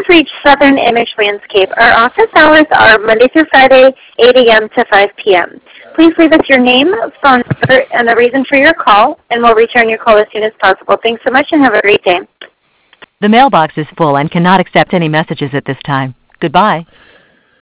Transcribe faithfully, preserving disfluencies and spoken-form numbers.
have reached Southern Image Landscape. Our office hours are Monday through Friday, eight a.m. to five p.m. Please leave us your name, phone number, and the reason for your call, and we'll return your call as soon as possible. Thanks so much and have a great day. The mailbox is full and cannot accept any messages at this time. Goodbye.